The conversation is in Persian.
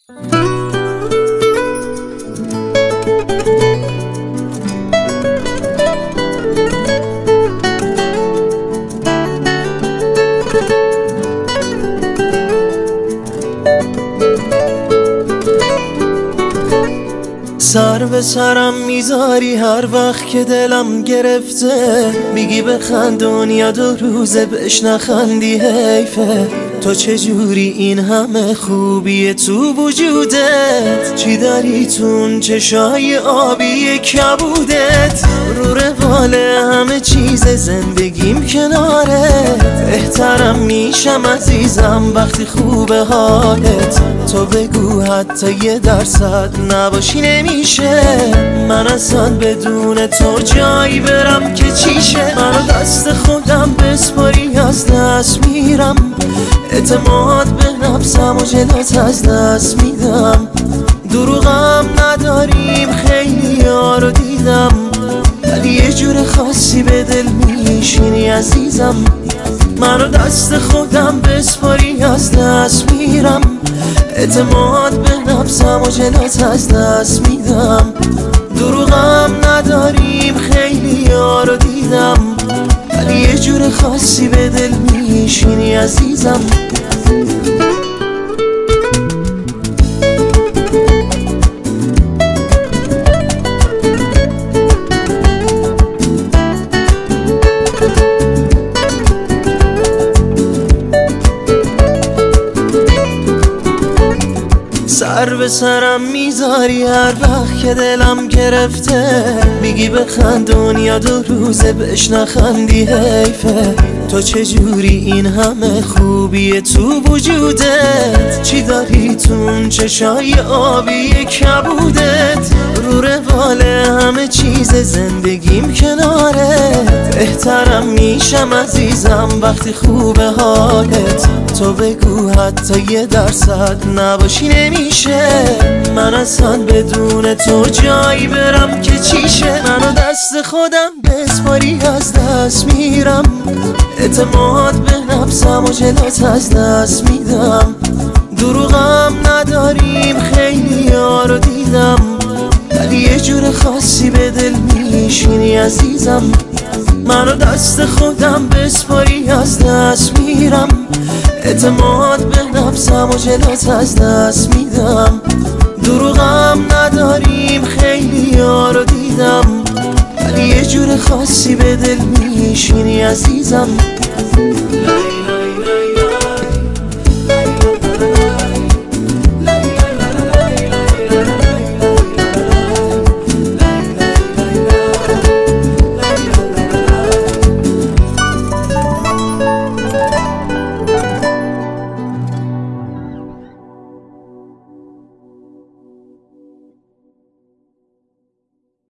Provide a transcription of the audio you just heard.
سر به سرم میذاری هر وقت که دلم گرفته، میگی بخند دنیا دو روزه بهش نخندی حیفه. تو چجوری این همه خوبیه تو وجودت؟ چی داری تون چشای آبی کبودت؟ رو روال همه چیز زندگیم کنارت، بهترم میشم عزیزم وقتی خوبه حالت. تو بگو حتی 1% نباشی نمیشه، من اصلا بدون تو جایی برم که چیشه. منو دست خودم بسپاری از دست میرم، اعتماد به نفسم و جلوت از دست میدم. دروغم نداریم خیلی ها رو دیدم، ولی یه جور خاصی به دل میشینی عزیزم. منو دست خودم بسپاری از دست میرم، اعتماد به نفسم و جلوت از دست میدم. دروغم نداریم خیلی ها رو دیدم، ولی یه جور خاصی به دل میشینی عزیزم. سر به سرم میذاری هر وقت که دلم گرفته، میگی بخند دنیا دو روزه بهش نخندی حیفه. تو چجوری این همه خوبیه تو وجودت؟ چی داری تون چشای آبی کبودت؟ رو روال همه چیز زندگیم کنارت، بهترم میشم عزیزم وقتی خوبه حالت. تو بگو حتی 1% نباشی نمیشه، من اصلا بدون تو جایی برم که چیشه. منو دست خودم بسپاری از دست میرم، اعتماد به نفسم و جلوت از دست میدم. دروغم نداریم خیلی ها رو دیدم، ولی یه جور خاصی به دل میشینی عزیزم. منو دست خودم بسپاری از دست میرم، اعتماد به نفسم و جلوت از دست میدم. دروغم نداریم خیلی ها رو دیدم، ولی یه جور خاصی به دل میشینی عزیزم.